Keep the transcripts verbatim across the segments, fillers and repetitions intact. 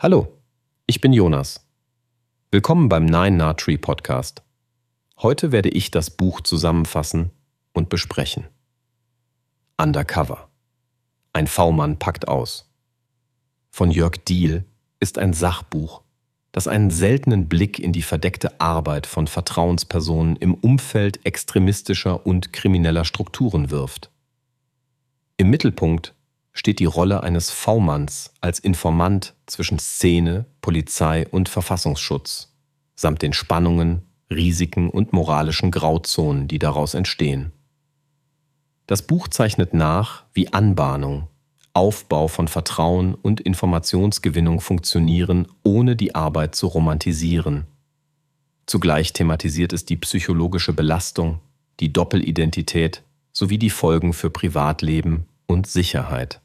Hallo, ich bin Jonas. Willkommen beim Nine Nah Tree Podcast. Heute werde ich das Buch zusammenfassen und besprechen. Undercover. Ein V-Mann packt aus. Von Jörg Diehl ist ein Sachbuch, das einen seltenen Blick in die verdeckte Arbeit von Vertrauenspersonen im Umfeld extremistischer und krimineller Strukturen wirft. Im Mittelpunkt steht die Rolle eines V-Manns als Informant zwischen Szene, Polizei und Verfassungsschutz, samt den Spannungen, Risiken und moralischen Grauzonen, die daraus entstehen. Das Buch zeichnet nach, wie Anbahnung, Aufbau von Vertrauen und Informationsgewinnung funktionieren, ohne die Arbeit zu romantisieren. Zugleich thematisiert es die psychologische Belastung, die Doppelidentität sowie die Folgen für Privatleben und Sicherheit.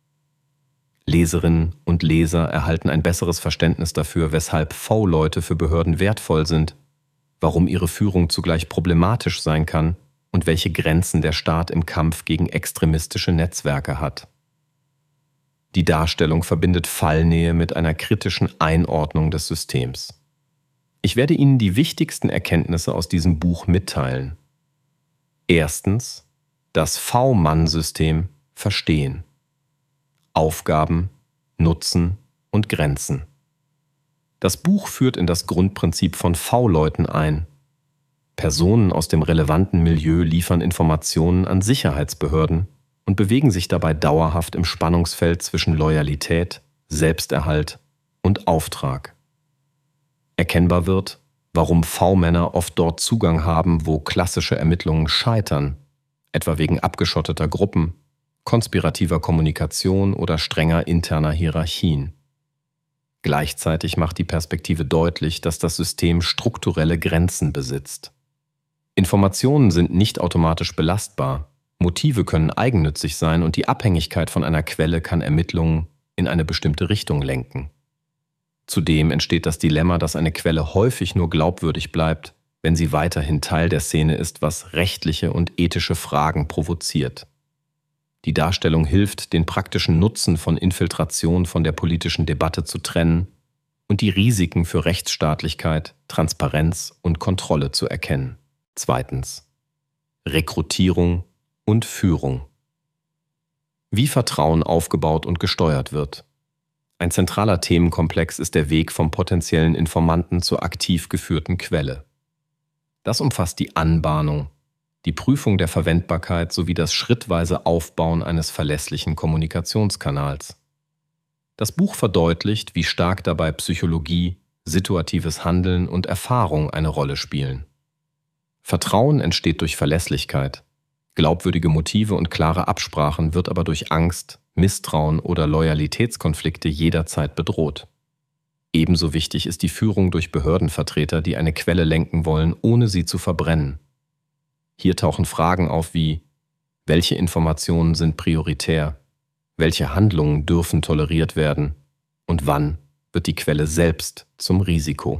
Leserinnen und Leser erhalten ein besseres Verständnis dafür, weshalb V-Leute für Behörden wertvoll sind, warum ihre Führung zugleich problematisch sein kann und welche Grenzen der Staat im Kampf gegen extremistische Netzwerke hat. Die Darstellung verbindet Fallnähe mit einer kritischen Einordnung des Systems. Ich werde Ihnen die wichtigsten Erkenntnisse aus diesem Buch mitteilen. Erstens, das V-Mann-System verstehen. Aufgaben, Nutzen und Grenzen. Das Buch führt in das Grundprinzip von V-Leuten ein. Personen aus dem relevanten Milieu liefern Informationen an Sicherheitsbehörden und bewegen sich dabei dauerhaft im Spannungsfeld zwischen Loyalität, Selbsterhalt und Auftrag. Erkennbar wird, warum V-Männer oft dort Zugang haben, wo klassische Ermittlungen scheitern, etwa wegen abgeschotteter Gruppen, konspirativer Kommunikation oder strenger interner Hierarchien. Gleichzeitig macht die Perspektive deutlich, dass das System strukturelle Grenzen besitzt. Informationen sind nicht automatisch belastbar, Motive können eigennützig sein und die Abhängigkeit von einer Quelle kann Ermittlungen in eine bestimmte Richtung lenken. Zudem entsteht das Dilemma, dass eine Quelle häufig nur glaubwürdig bleibt, wenn sie weiterhin Teil der Szene ist, was rechtliche und ethische Fragen provoziert. Die Darstellung hilft, den praktischen Nutzen von Infiltration von der politischen Debatte zu trennen und die Risiken für Rechtsstaatlichkeit, Transparenz und Kontrolle zu erkennen. Zweitens. Rekrutierung und Führung. Wie Vertrauen aufgebaut und gesteuert wird. Ein zentraler Themenkomplex ist der Weg vom potenziellen Informanten zur aktiv geführten Quelle. Das umfasst die Anbahnung, die Prüfung der Verwendbarkeit sowie das schrittweise Aufbauen eines verlässlichen Kommunikationskanals. Das Buch verdeutlicht, wie stark dabei Psychologie, situatives Handeln und Erfahrung eine Rolle spielen. Vertrauen entsteht durch Verlässlichkeit. Glaubwürdige Motive und klare Absprachen wird aber durch Angst, Misstrauen oder Loyalitätskonflikte jederzeit bedroht. Ebenso wichtig ist die Führung durch Behördenvertreter, die eine Quelle lenken wollen, ohne sie zu verbrennen. Hier tauchen Fragen auf wie: Welche Informationen sind prioritär? Welche Handlungen dürfen toleriert werden? Und wann wird die Quelle selbst zum Risiko?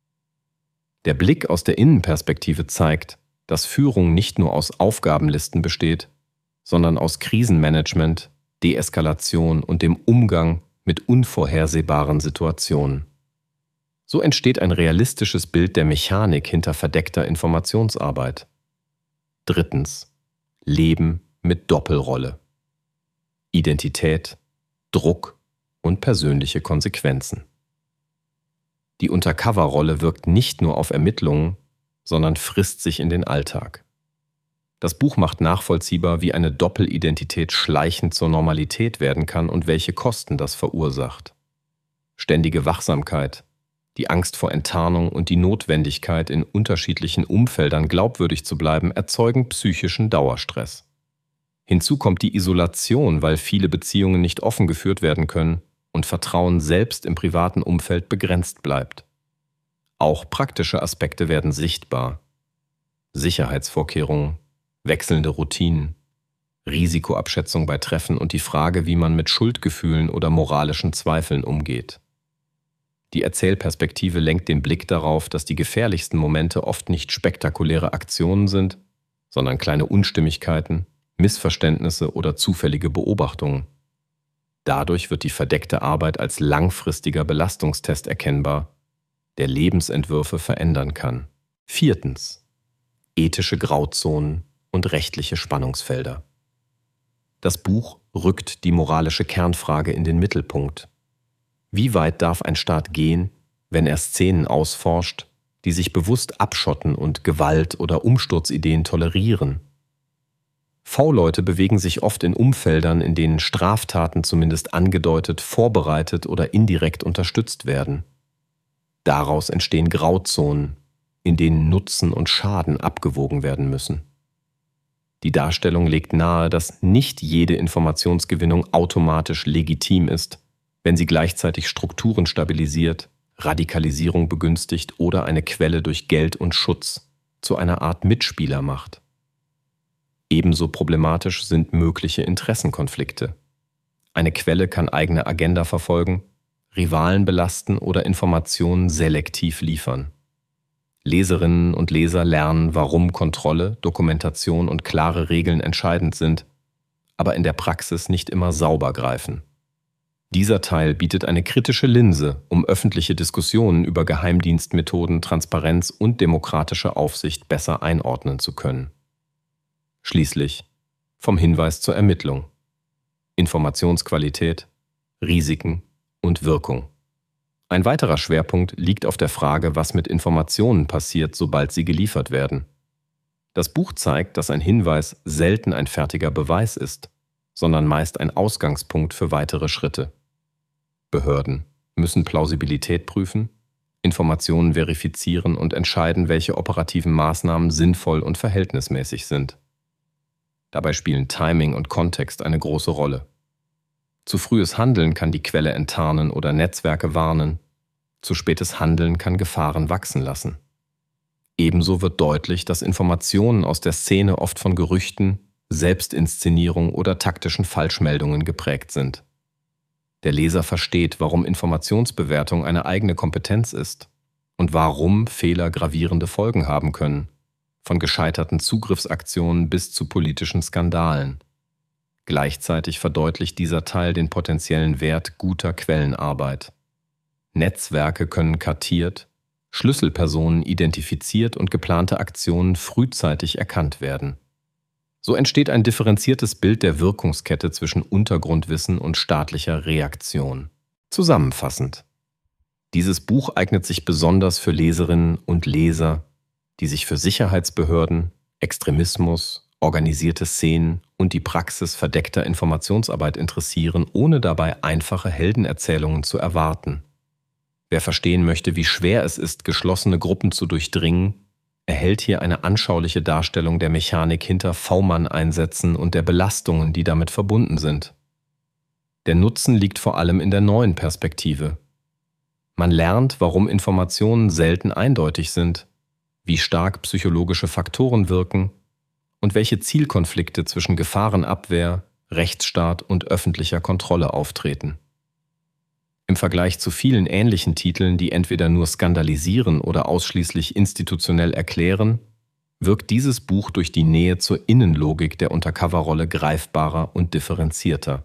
Der Blick aus der Innenperspektive zeigt, dass Führung nicht nur aus Aufgabenlisten besteht, sondern aus Krisenmanagement, Deeskalation und dem Umgang mit unvorhersehbaren Situationen. So entsteht ein realistisches Bild der Mechanik hinter verdeckter Informationsarbeit. Drittens. Leben mit Doppelrolle. Identität, Druck und persönliche Konsequenzen. Die Undercover-Rolle wirkt nicht nur auf Ermittlungen, sondern frisst sich in den Alltag. Das Buch macht nachvollziehbar, wie eine Doppelidentität schleichend zur Normalität werden kann und welche Kosten das verursacht. Ständige Wachsamkeit, die Angst vor Enttarnung und die Notwendigkeit, in unterschiedlichen Umfeldern glaubwürdig zu bleiben, erzeugen psychischen Dauerstress. Hinzu kommt die Isolation, weil viele Beziehungen nicht offen geführt werden können und Vertrauen selbst im privaten Umfeld begrenzt bleibt. Auch praktische Aspekte werden sichtbar. Sicherheitsvorkehrungen, wechselnde Routinen, Risikoabschätzung bei Treffen und die Frage, wie man mit Schuldgefühlen oder moralischen Zweifeln umgeht. Die Erzählperspektive lenkt den Blick darauf, dass die gefährlichsten Momente oft nicht spektakuläre Aktionen sind, sondern kleine Unstimmigkeiten, Missverständnisse oder zufällige Beobachtungen. Dadurch wird die verdeckte Arbeit als langfristiger Belastungstest erkennbar, der Lebensentwürfe verändern kann. Viertens. Ethische Grauzonen und rechtliche Spannungsfelder. Das Buch rückt die moralische Kernfrage in den Mittelpunkt. Wie weit darf ein Staat gehen, wenn er Szenen ausforscht, die sich bewusst abschotten und Gewalt- oder Umsturzideen tolerieren? V-Leute bewegen sich oft in Umfeldern, in denen Straftaten zumindest angedeutet, vorbereitet oder indirekt unterstützt werden. Daraus entstehen Grauzonen, in denen Nutzen und Schaden abgewogen werden müssen. Die Darstellung legt nahe, dass nicht jede Informationsgewinnung automatisch legitim ist, wenn sie gleichzeitig Strukturen stabilisiert, Radikalisierung begünstigt oder eine Quelle durch Geld und Schutz zu einer Art Mitspieler macht. Ebenso problematisch sind mögliche Interessenkonflikte. Eine Quelle kann eigene Agenda verfolgen, Rivalen belasten oder Informationen selektiv liefern. Leserinnen und Leser lernen, warum Kontrolle, Dokumentation und klare Regeln entscheidend sind, aber in der Praxis nicht immer sauber greifen. Dieser Teil bietet eine kritische Linse, um öffentliche Diskussionen über Geheimdienstmethoden, Transparenz und demokratische Aufsicht besser einordnen zu können. Schließlich vom Hinweis zur Ermittlung, Informationsqualität, Risiken und Wirkung. Ein weiterer Schwerpunkt liegt auf der Frage, was mit Informationen passiert, sobald sie geliefert werden. Das Buch zeigt, dass ein Hinweis selten ein fertiger Beweis ist, sondern meist ein Ausgangspunkt für weitere Schritte. Behörden müssen Plausibilität prüfen, Informationen verifizieren und entscheiden, welche operativen Maßnahmen sinnvoll und verhältnismäßig sind. Dabei spielen Timing und Kontext eine große Rolle. Zu frühes Handeln kann die Quelle enttarnen oder Netzwerke warnen. Zu spätes Handeln kann Gefahren wachsen lassen. Ebenso wird deutlich, dass Informationen aus der Szene oft von Gerüchten, Selbstinszenierung oder taktischen Falschmeldungen geprägt sind. Der Leser versteht, warum Informationsbewertung eine eigene Kompetenz ist und warum Fehler gravierende Folgen haben können, von gescheiterten Zugriffsaktionen bis zu politischen Skandalen. Gleichzeitig verdeutlicht dieser Teil den potenziellen Wert guter Quellenarbeit. Netzwerke können kartiert, Schlüsselpersonen identifiziert und geplante Aktionen frühzeitig erkannt werden. So entsteht ein differenziertes Bild der Wirkungskette zwischen Untergrundwissen und staatlicher Reaktion. Zusammenfassend: Dieses Buch eignet sich besonders für Leserinnen und Leser, die sich für Sicherheitsbehörden, Extremismus, organisierte Szenen und die Praxis verdeckter Informationsarbeit interessieren, ohne dabei einfache Heldenerzählungen zu erwarten. Wer verstehen möchte, wie schwer es ist, geschlossene Gruppen zu durchdringen, erhält hier eine anschauliche Darstellung der Mechanik hinter V-Mann-Einsätzen und der Belastungen, die damit verbunden sind. Der Nutzen liegt vor allem in der neuen Perspektive. Man lernt, warum Informationen selten eindeutig sind, wie stark psychologische Faktoren wirken und welche Zielkonflikte zwischen Gefahrenabwehr, Rechtsstaat und öffentlicher Kontrolle auftreten. Im Vergleich zu vielen ähnlichen Titeln, die entweder nur skandalisieren oder ausschließlich institutionell erklären, wirkt dieses Buch durch die Nähe zur Innenlogik der Untercoverrolle greifbarer und differenzierter.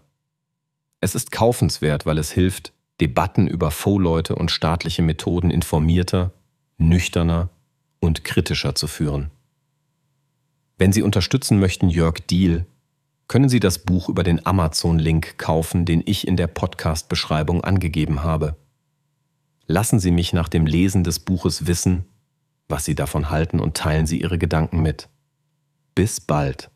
Es ist kaufenswert, weil es hilft, Debatten über V-Leute und staatliche Methoden informierter, nüchterner und kritischer zu führen. Wenn Sie unterstützen möchten Jörg Diehl, können Sie das Buch über den Amazon-Link kaufen, den ich in der Podcast-Beschreibung angegeben habe. Lassen Sie mich nach dem Lesen des Buches wissen, was Sie davon halten, und teilen Sie Ihre Gedanken mit. Bis bald.